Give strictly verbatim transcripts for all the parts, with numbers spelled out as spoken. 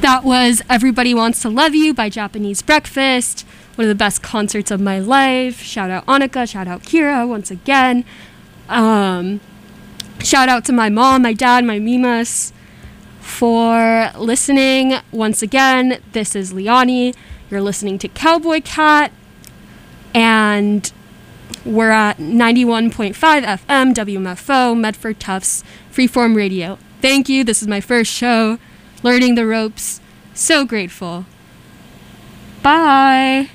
That was Everybody Wants to Love You by Japanese Breakfast, one of the best concerts of my life. Shout out Annika, shout out Kira once again. Um, shout out to my mom, my dad, my mimas for listening. Once again, this is Liani. You're listening to Cowboy Cat, and we're at ninety-one point five F M, W M F O, Medford Tufts, Freeform Radio. Thank you. This is my first show. Learning the ropes. So grateful. Bye.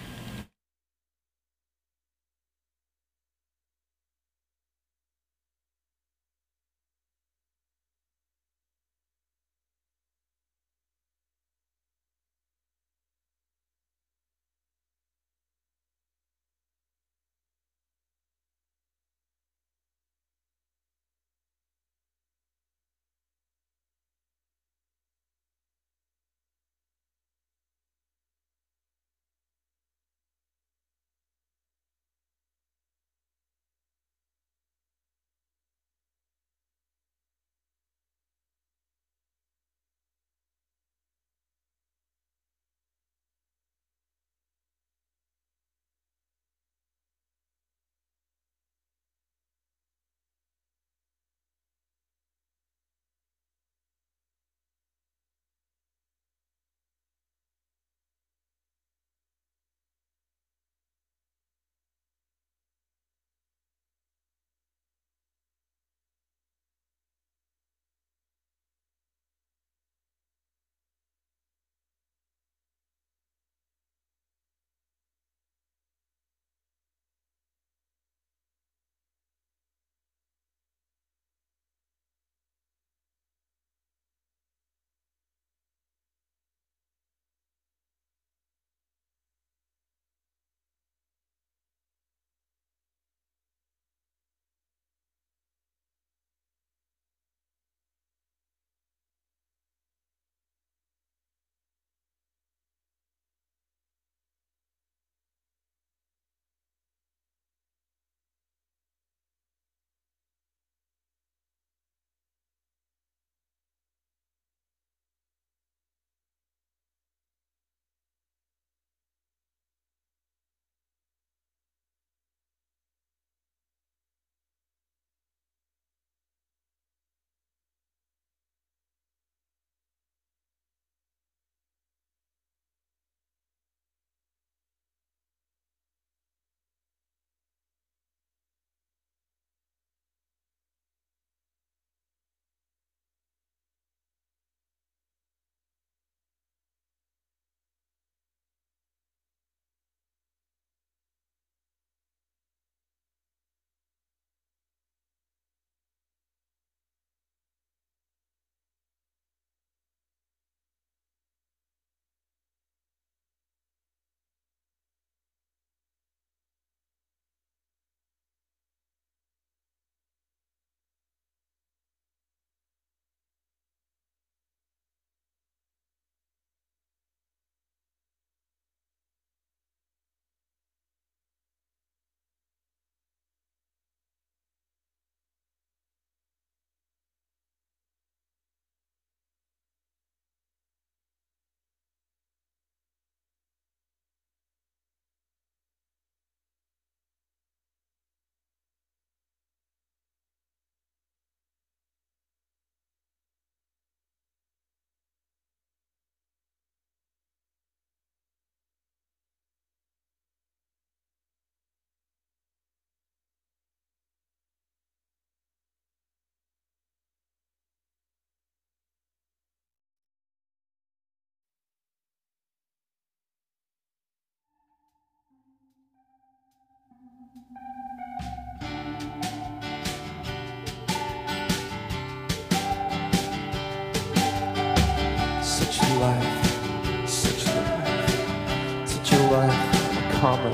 calmer,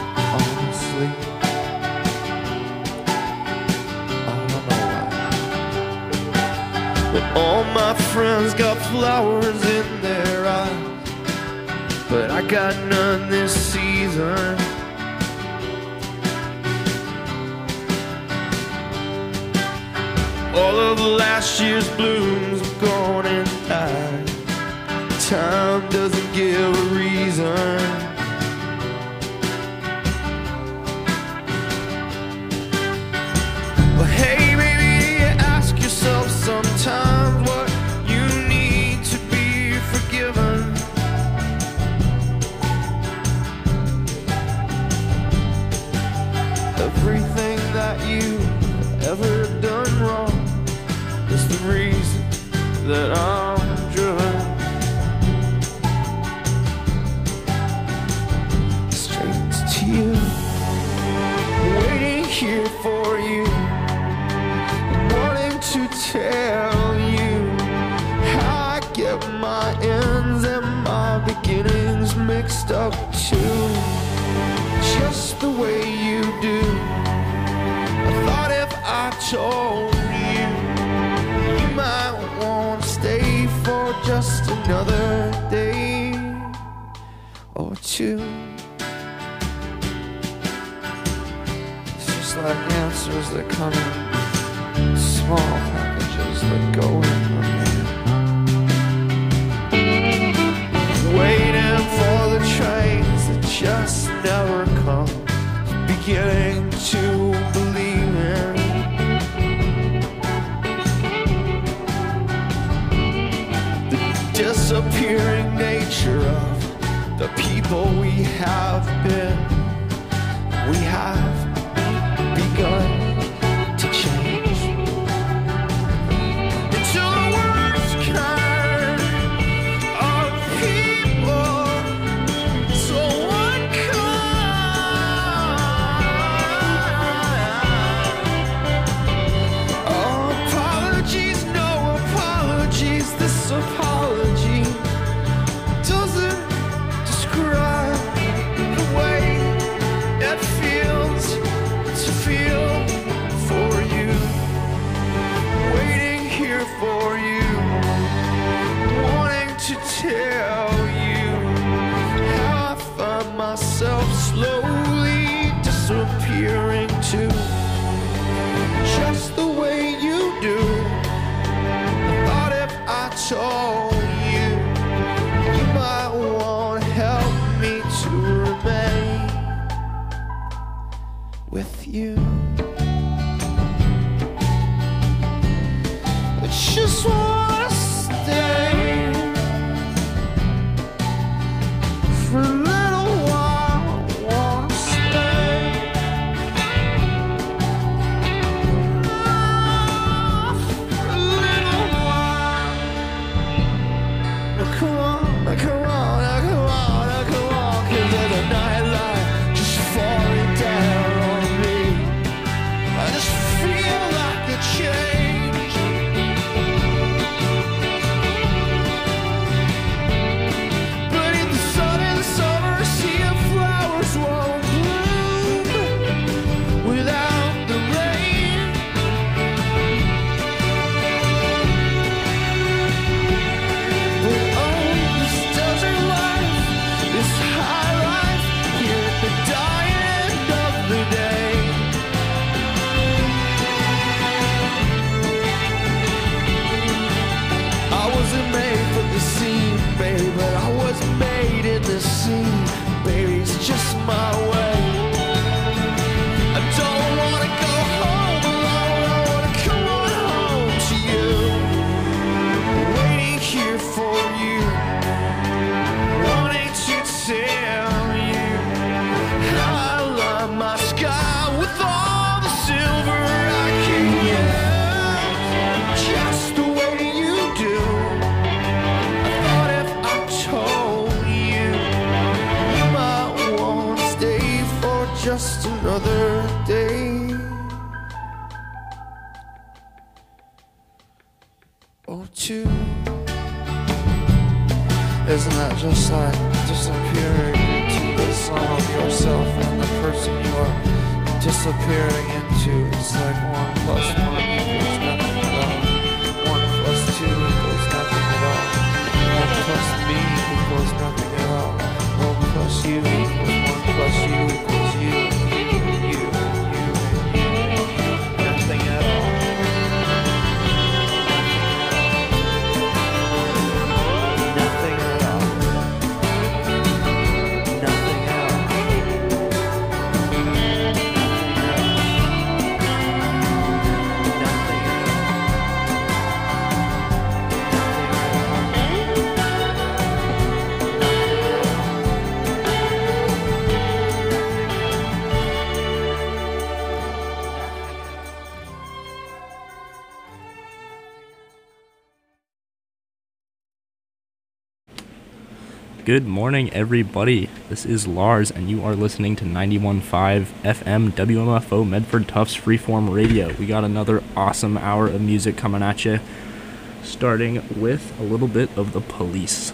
honestly. I don't know why. But all my friends got flowers in their eyes, but I got none this season. All of last year's blooms have gone and died. time doesn't give a reason. But hey, maybe ask yourself sometimes what you need to be forgiven. Everything that you've ever done wrong is the reason that I'm driven straight to you, waiting here for you, wanting to tell you how I get my ends and my beginnings mixed up too, just the way you do. I thought if I told you, you might want to stay for just another day or two. It's just like answers that come in small packages that go in the mail. Waiting for the trains that just never come, beginning to believe in the disappearing nature of the people we have been. We have begun to change into the worst kind of people, so unkind. Oh, apologies, no apologies. This apology doesn't describe the way it feels to feel for you, waiting here for you, wanting to tell you how I find myself slowly disappearing too, just the way you do. I thought if I told you, you might want to help me to remain with you. I just wanna stay for a little while. I wanna stay for a little while. Now come on, now come on, now come on, now come on, 'cause there's a nightlight just falling down on me. I just feel like a change. But in the sudden summer, a sea of flowers won't bloom without the rain. But oh, this desert life, this high life, here at the dying end of the day. I wasn't made for the scene, baby, but I was made in the scene. Baby, it's just my way. I don't wanna go home alone. I wanna come on home to you, waiting here for you, wanting to tell you how I line my sky with all the silver I can get, just the way you do. I thought if I told you, you might want to stay for just another day or two. Isn't that just like disappearing into the sum of yourself and the person you are disappearing into? It's like one plus one equals nothing at all. One plus two equals nothing at all. One plus me equals nothing at all. One plus you equals one plus you equals you. You, you, you, nothing at all. Nothing at all. Good morning, everybody. This is Lars, and you are listening to ninety-one point five F M W M F O Medford Tufts Freeform Radio. We got another awesome hour of music coming at you, starting with a little bit of The Police.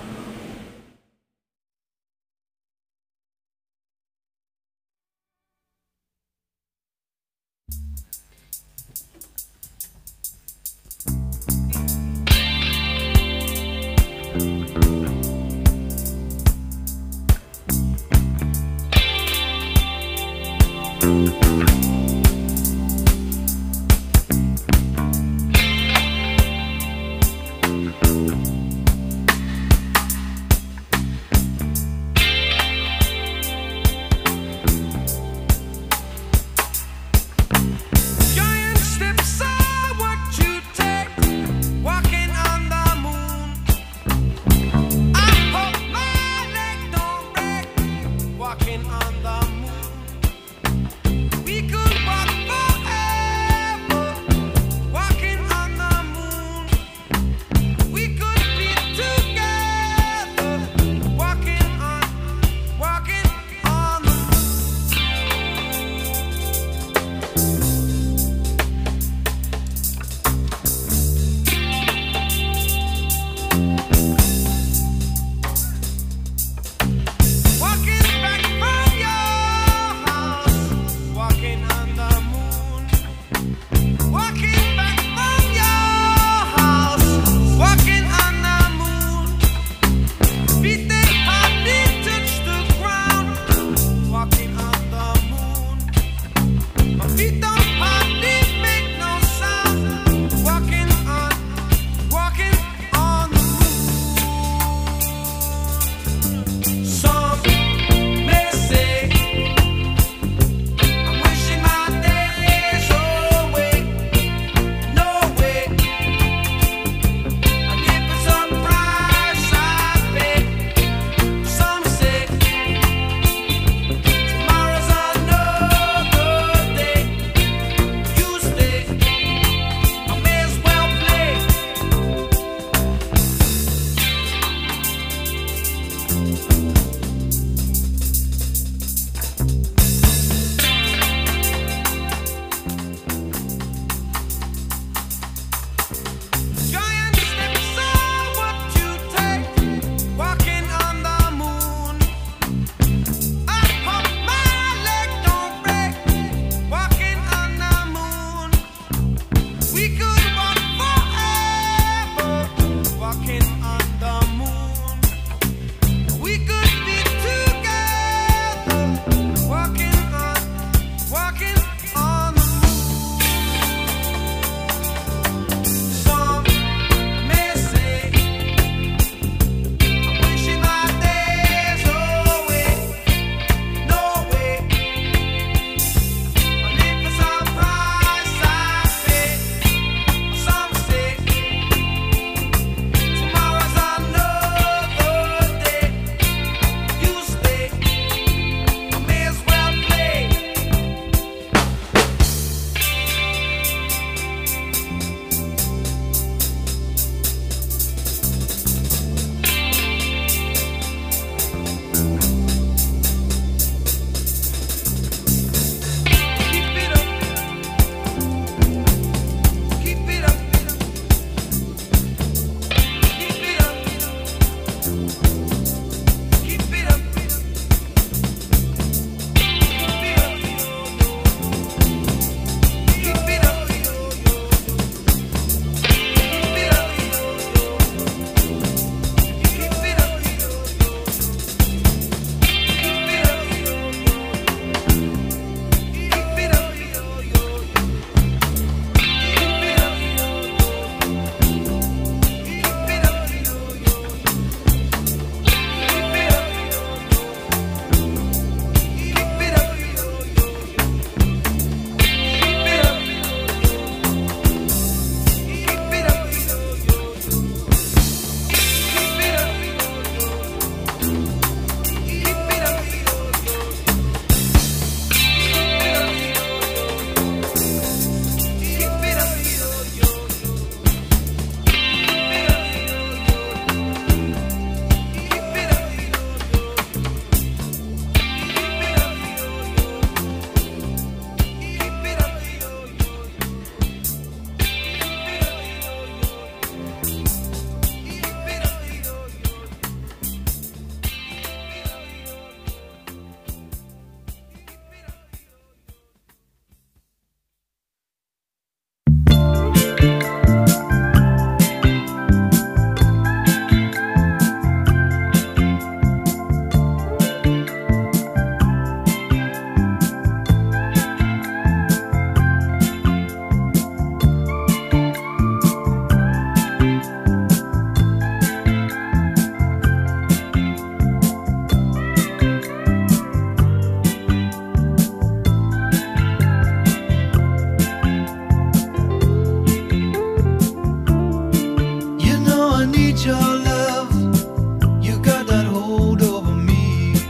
need your love. You got that hold over me.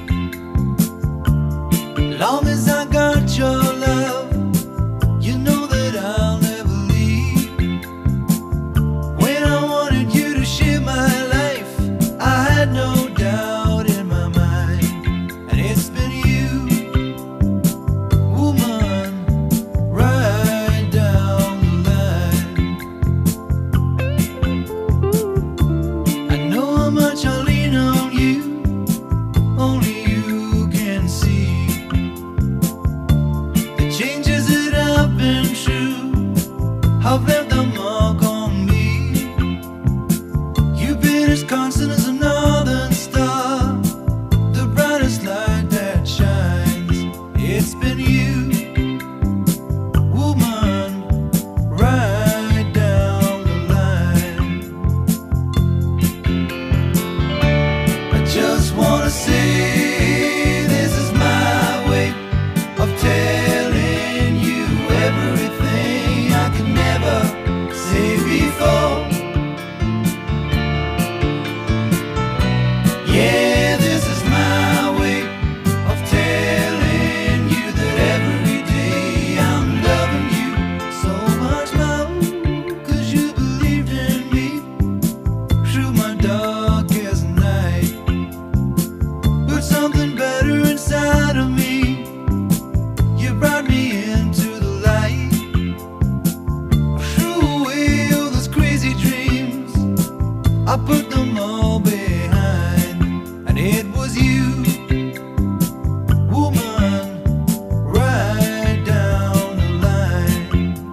Long as I got your love, you know that I'll never leave. When I wanted you to share my life, I had no doubt in my mind. And it's been you, woman, right down the line. I know how much I lean on you, only you can see. The changes that I've been through have left a mark on me. You've been as constant as a northern star, the brightest light that shines. It's been you, woman, right down the line. I just wanna say this is my way of telling you everything I could never say before. Yeah, this is my way of telling you that every day I'm loving you so much more. 'Cause you believed in me through my darkest night. Put something better inside of me. You brought me into the light. Threw away all those crazy dreams, I put them all behind. And it was you, woman, right down the line.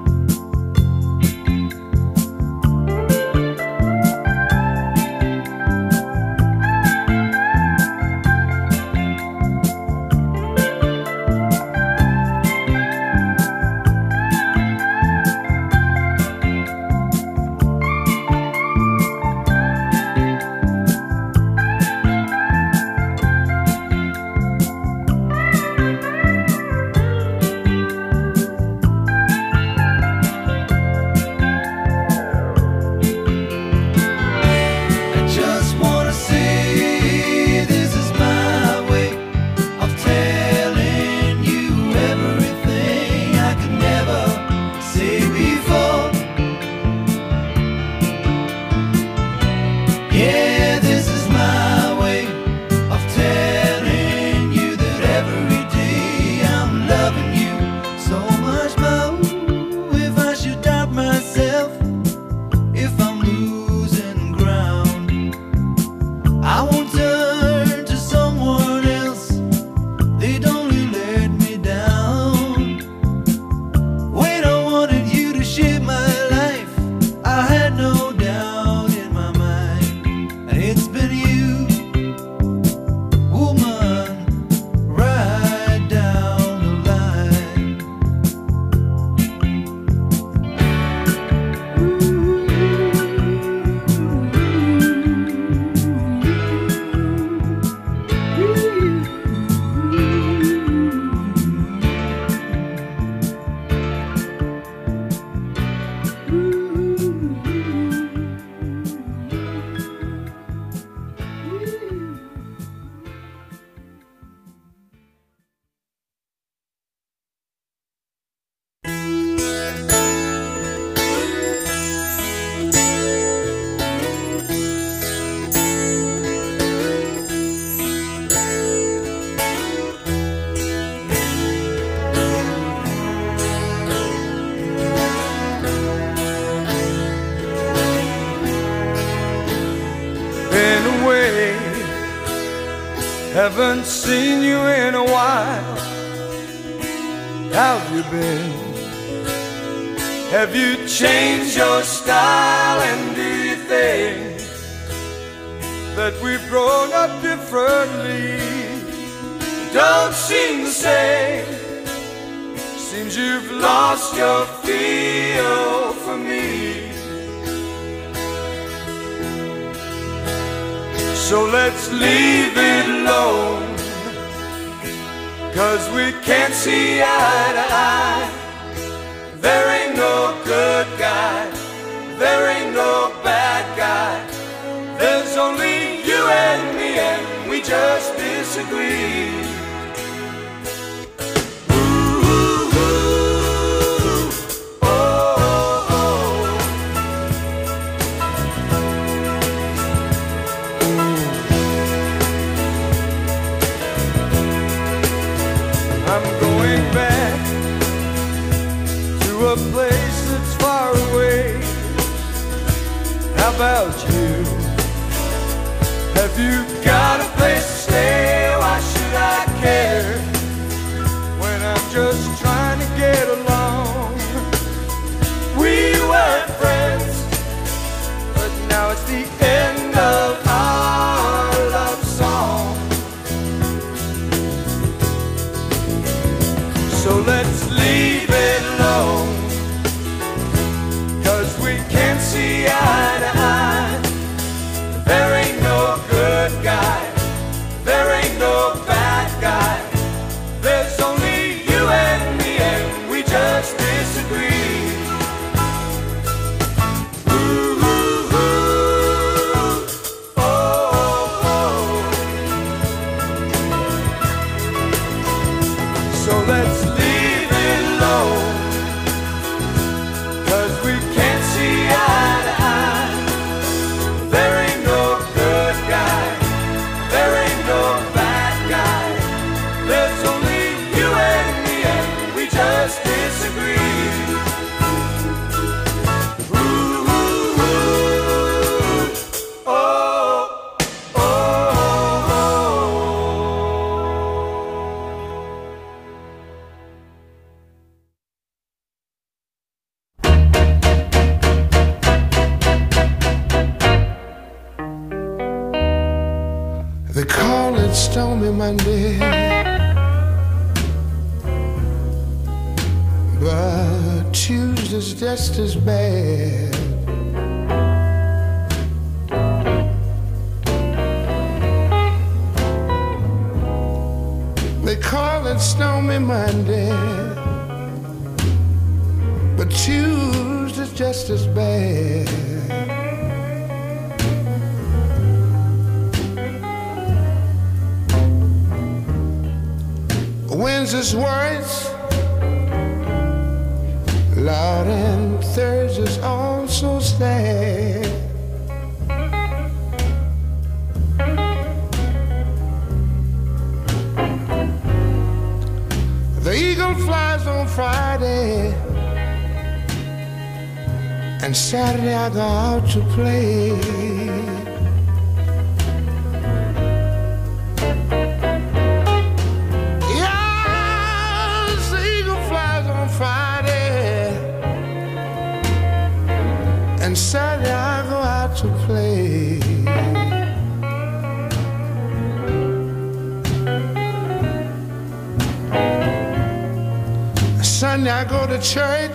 I just wanna say this is my way of telling you everything I could never say before. Yeah, this is my way of telling you that every day I'm loving you so much more. If I should doubt myself, if I'm losing ground, I won't turn to someone else. They'd only let me down. When I wanted you to share my life, I had no doubt in my mind. And it's been you, woman, right down the line. Been away, haven't seen you in a while. How've you been? Have you changed your style? And do you think that we've grown up differently? Don't seem the same. Seems you've lost your feel for me. So let's leave it alone, 'cause we can't see eye to eye. There ain't no good guy, there ain't no bad guy. just disagree. A place that's far away. How about you? Have you got a place to stay? Why should I care when I'm just trying to get along? We were friends, but now it's the end of our love song. So let's leave it alone, 'cause we can't see eye to eye. There ain't no good guy, there ain't no bad guy. There's only you and me, and we just disagree. Ooh, ooh, ooh. Oh, oh. So let's leave it alone, 'cause we can't see eye to eye. There ain't no good guy, there ain't no bad guy. There's only you and me, and we just disagree. Ooh, ooh, ooh. Oh, oh, oh. They call it Stormy Monday, but Tuesday's just as bad. They call it Stormy Monday, but Tuesday's just as bad. Wednesday's worse, Lord, and Thursday's also sad. The eagle flies on Friday, and Saturday I go out to play. Friday and Saturday I go out to play. Sunday I go to church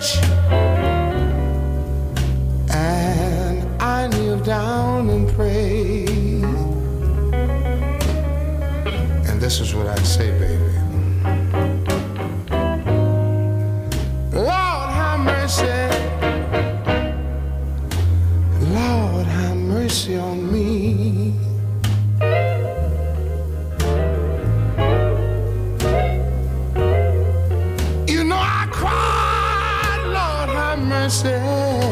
and I kneel down and pray. And this is what I say, baby. Lord, have mercy on me. You know I cried, Lord, have mercy.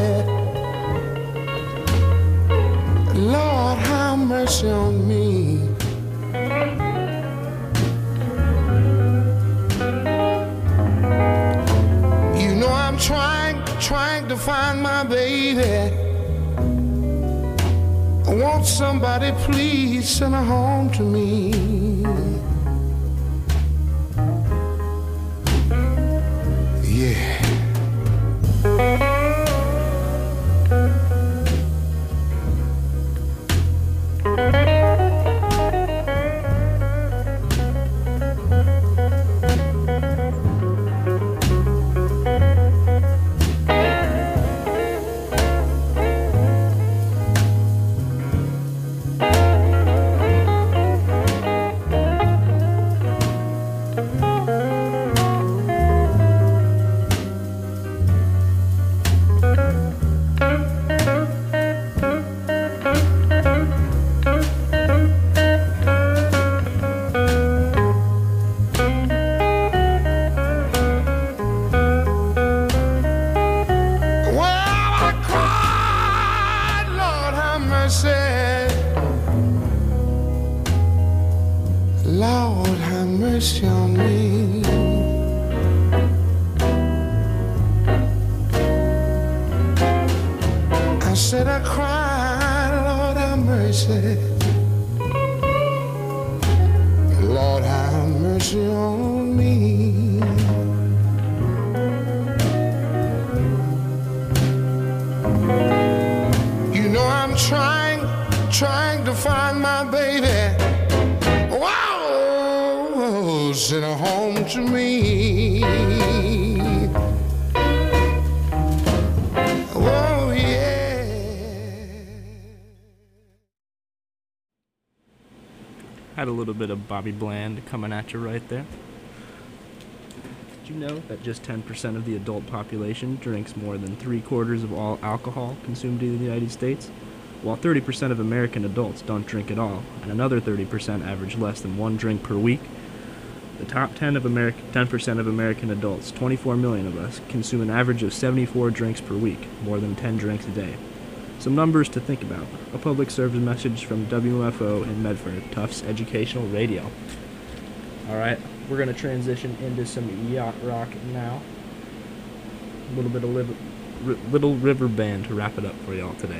Lord, have mercy on me. You know I'm trying, trying to find my baby. Won't somebody please send her home to me? Yeah. mercy. Lord, have mercy on me. I said I cried, Lord, have mercy. Lord, have mercy on me. You know I'm trying, trying to find my baby. Wow, send her home to me. Oh yeah. Had a little bit of Bobby Bland coming at you right there. Did you know that just ten percent of the adult population drinks more than three quarters of all alcohol consumed in the United States? While thirty percent of American adults don't drink at all, and another thirty percent average less than one drink per week, the top ten of American, ten percent of American adults, twenty-four million of us, consume an average of seventy-four drinks per week, more than ten drinks a day. Some numbers to think about. A public service message from W M F O in Medford, Tufts Educational Radio. Alright, we're going to transition into some yacht rock now. A little bit of liv- R- Little River Band to wrap it up for y'all today.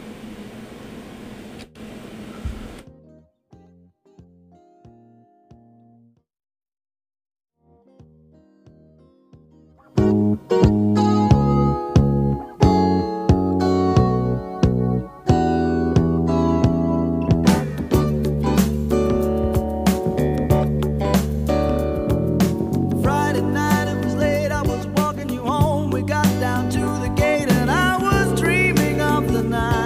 Friday night, it was late, I was walking you home. We got down to the gate and I was dreaming of the night.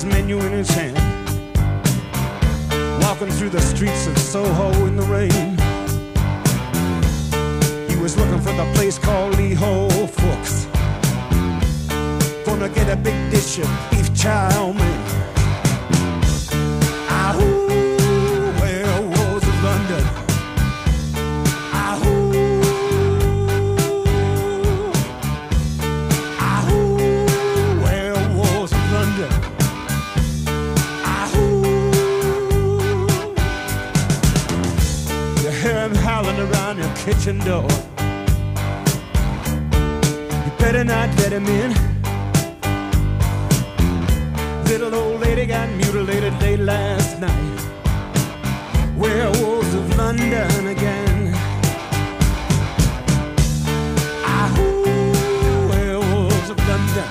his menu in his hand, walking through the streets of Soho in the rain. He was looking for the place called Lee Ho Fook's, gonna get a big dish of beef chow mein. Ahoo, werewolves of London. Ahoo, ahoo, werewolves of London. Ahoo, you hear him howling around your kitchen door. You better not let him in. Little old lady got mutilated late last night. Werewolves of London again. Ahoo, werewolves of London.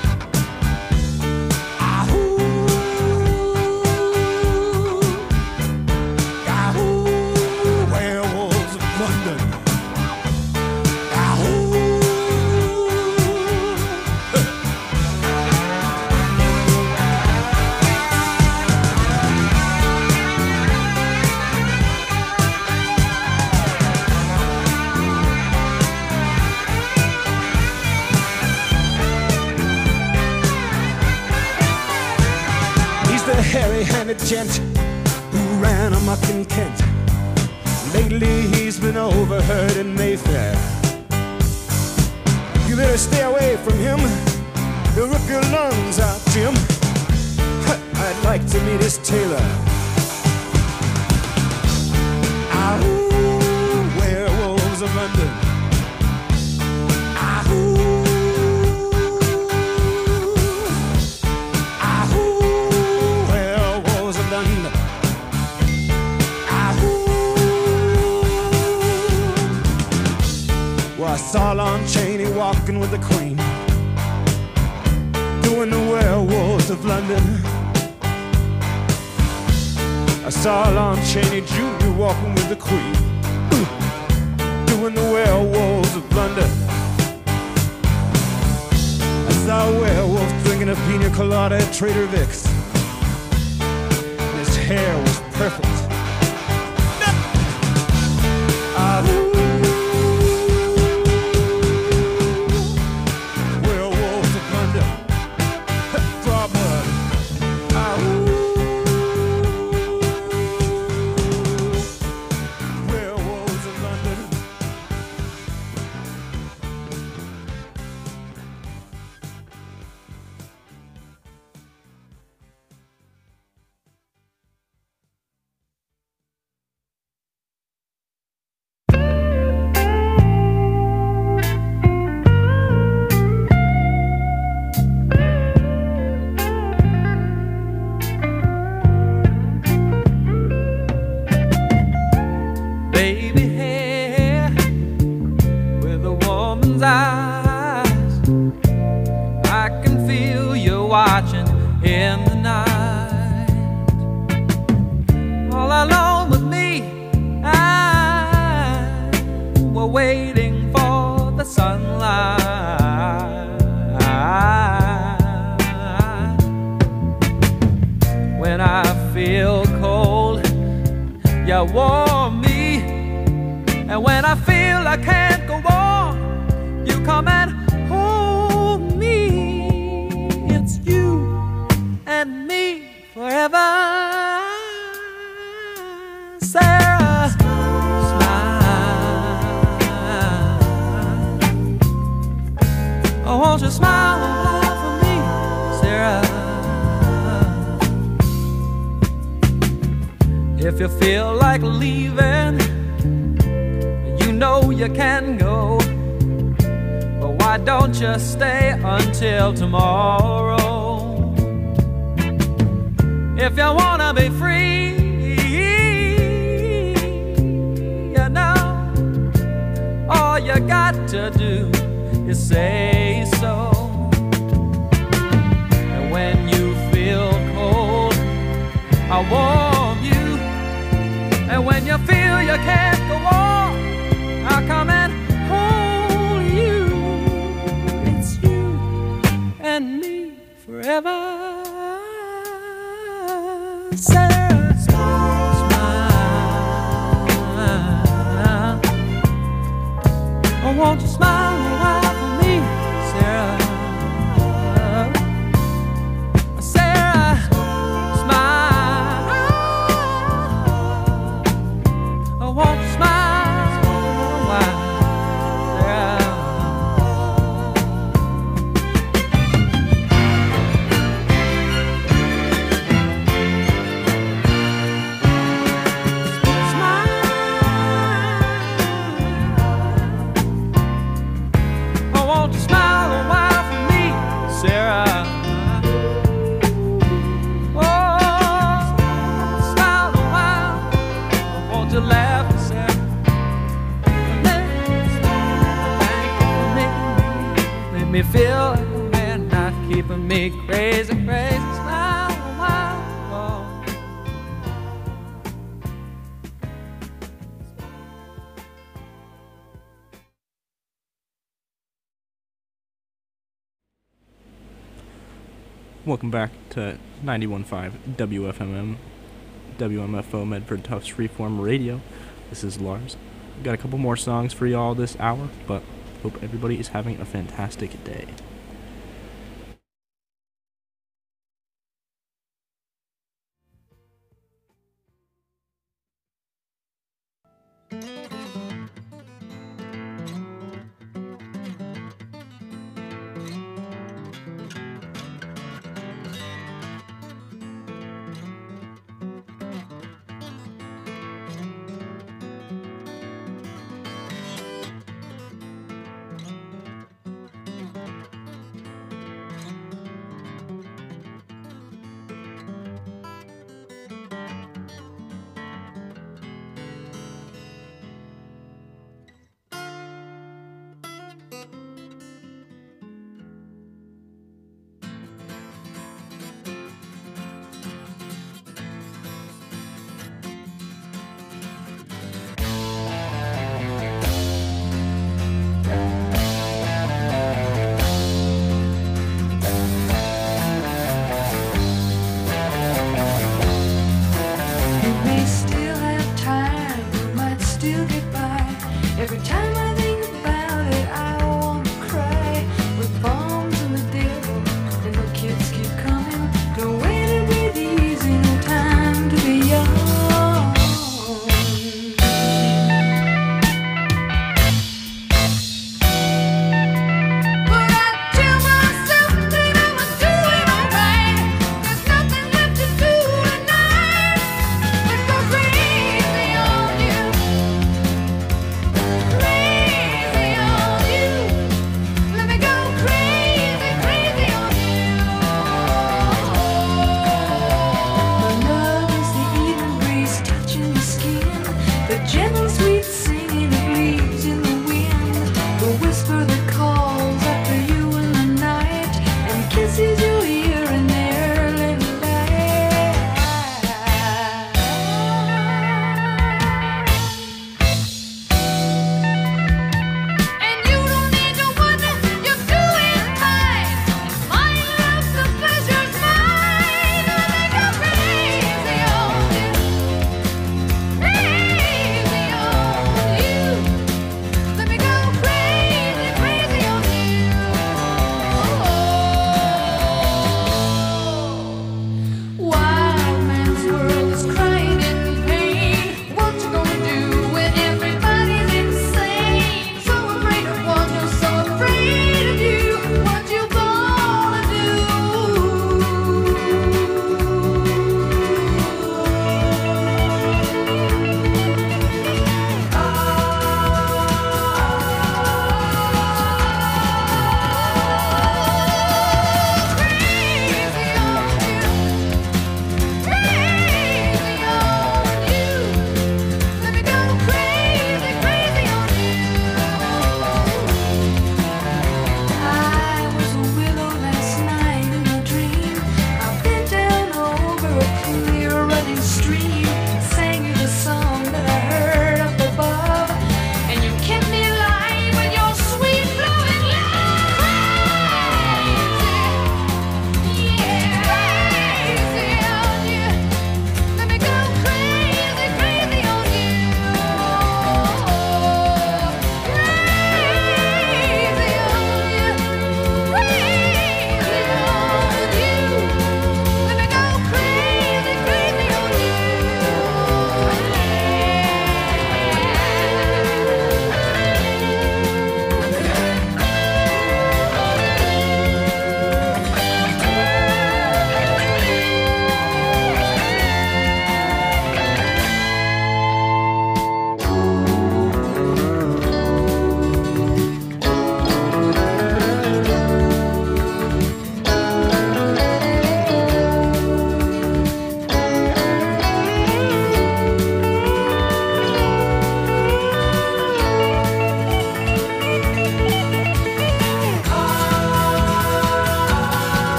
Ahoo, ahoo, werewolves of London. Ahoo. Hairy-handed gent who ran amok in Kent. Lately he's been overheard in Mayfair. You better stay away from him. He'll rip your lungs out, Jim. I'd like to meet his tailor. Ahoo, werewolves of London. Ahoo. I saw Lon Chaney walking with the Queen, doing the werewolves of London. I saw Lon Chaney Junior walking with the Queen, doing the werewolves of London. I saw a werewolf drinking a pina colada at Trader Vic's, and his hair was perfect. Ahoo. If you feel like leaving, you know you can go. But why don't you stay until tomorrow? If you wanna be free, you know, all you got to do is say so. And when you feel cold, I warm you. And when you feel you can't go on, I'll come and hold you. It's you and me forever. Sarah, smile. Oh, won't you smile a while for me, Sarah? Sarah, smile. Oh, won't you smile a while, Sarah? Won't you smile a while for me, Sarah? Oh, smile a while. Won't you laugh, Sarah? Make me feel like a man, not keeping me crazy, crazy. Smile a while. Oh. Welcome back to ninety-one point five W F M M, W M F O Medford Tufts Freeform Radio. This is Lars. We've got a couple more songs for y'all this hour, but hope everybody is having a fantastic day.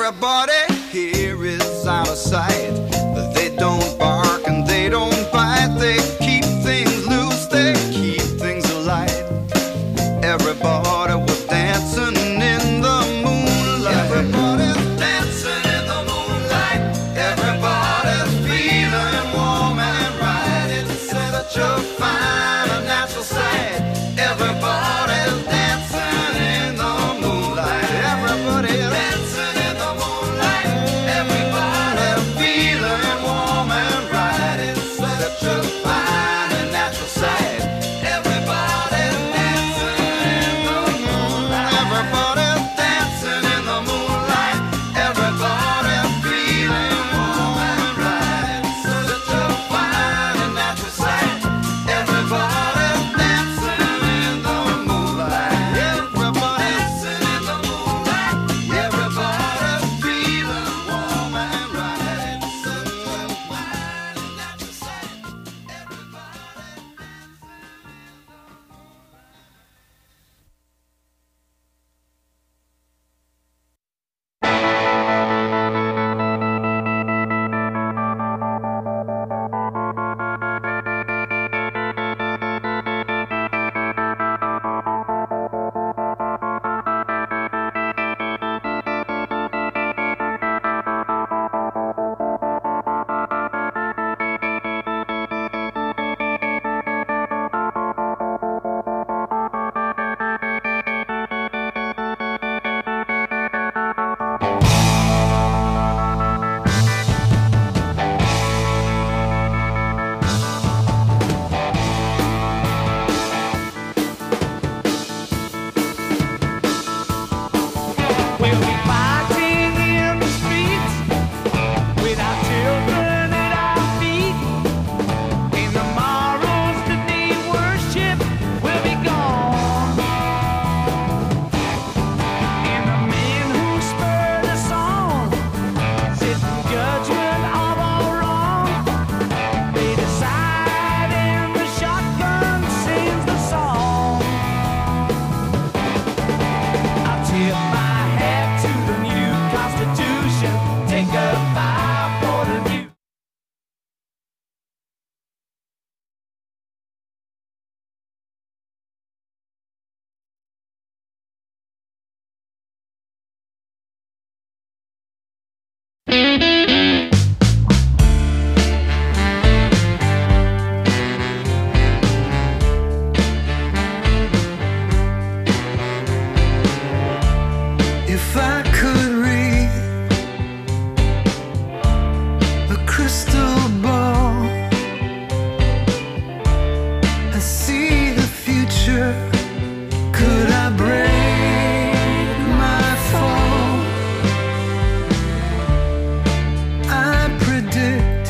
Everybody here is out of sight. They don't bark and they don't bite. They keep things loose, they keep things alight. Everybody was dancing in the moonlight. Everybody's dancing in the moonlight. Everybody's feeling warm and right. It's such a fine and natural sight. Everybody's dancing in the moonlight. Everybody's dancing in the moonlight. Everybody's feeling warm and right. It's such a fine and natural sight. Everybody's dancing in the moonlight. Everybody's dancing in the moonlight. Everybody's feeling warm and right. It's such a fine and natural sight. Everybody's dancing in the moonlight. Everybody's dancing in the moonlight. Everybody's feeling warm and right. It's such a fine and natural sight. We'll be fighting in the streets with our children at our feet. In the morrows that need worship will be gone. And the men who spurred us on, sitting judgment of all wrong, they decide and the shotgun sings the song. I'll tip my hat to the new Constitution. Take a bow for the new. If I could read a crystal ball and see the future, could I break my fall? I predict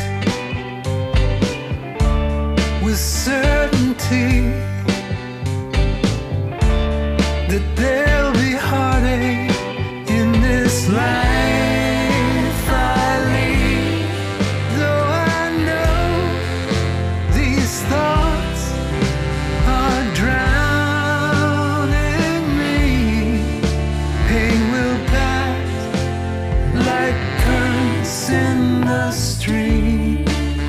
with certainty that there'll be heartache in this life I lead. Though I know these thoughts are drowning me, pain will pass like currents in the stream.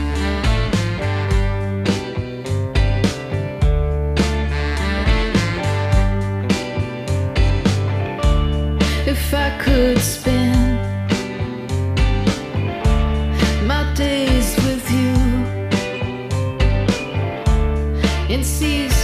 If I could spend my days with you in seasons